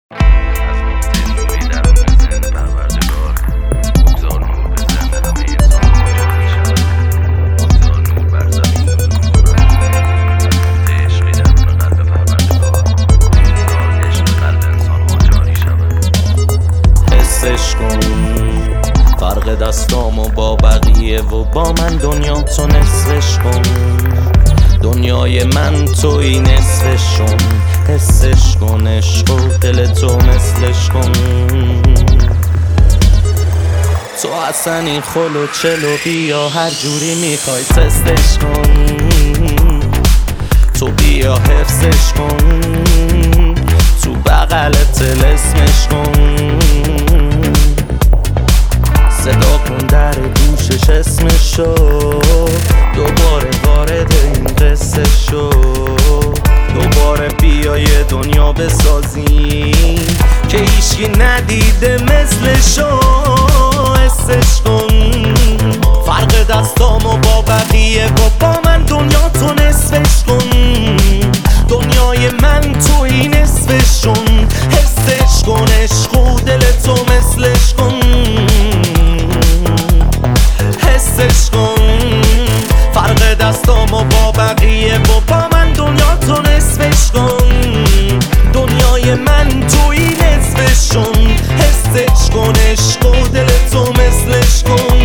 فرق دستامو با بقیه و با من دنیا تو نصفش کن. دنیای من توی نصفشون، حسش کن عشق و دل تو مثلش کن. تو اصلا این خل و چلو بیا هر جوری میخوای تستش کن. تو بیا حفظش کن، تو بغلت طلسمش کن. صدا کن در گوشش اسمشو، دوباره وارد این قصه شو. دوباره بیا یه دنیا بسازیم که هیچکی ندیده مثلشو. حسش کن فرق دستامو با بقیه و با من دنیا تو نصفش کن. دنیای من توی نصفشون، حسش کن عشق و دل تو مثلش کن. حسش کن فرق دستامو با بقیه و با من دنیا تو نصفش کن. دنیای من توی نصفشون، حسش کن عشق و دل تو مثلش کن.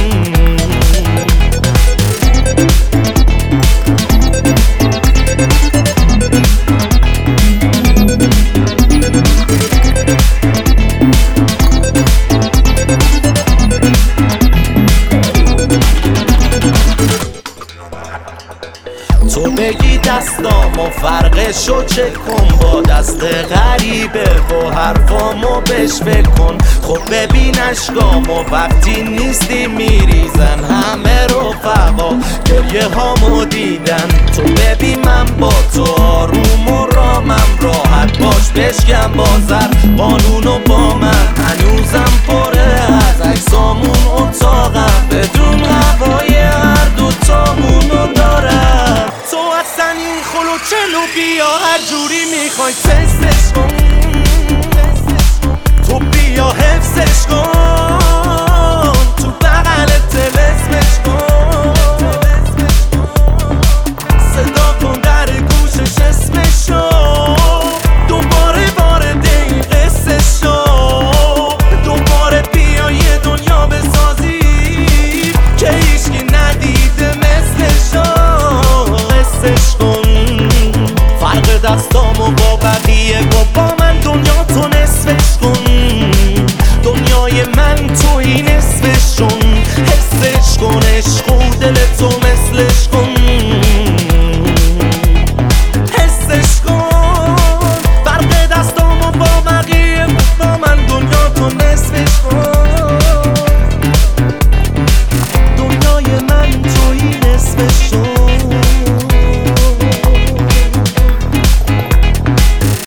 تو بگی دستامو فرقشو چک کن با دست غریبه و حرفامو بهش فکر کن. خب ببین اشکامو وقتی نیستی میریزن همه رفقا گریه هامو دیدن. تو ببین من با تو آروم و رامم راحت باش بشکم بازر قانونو با من. هنوزم پره از عکسامون اتاقم بدون هوای هر دوتامونو دارم. تو اصلا این خلو چلو بیا هر جوری میخوای تستش کن. تو بیا حفظش کن، تو بغلت طلسمش کن. صدا کن در گوشش اسمشو، دوباره وارد این قصه شو. دوباره بیا یه دنیا بسازی که هیچکی ندیده مثلشو. حسش کن فرق دستامو با بقیه و با من دنیا تو نصفش کن. دنیای من توی نصفشون، حسش کن عشق و دل تو مثلش کن. حسش کن فرق دستامو با بقیه و با من دنیا تو نصفش کن. دنیای من توی نصفشون.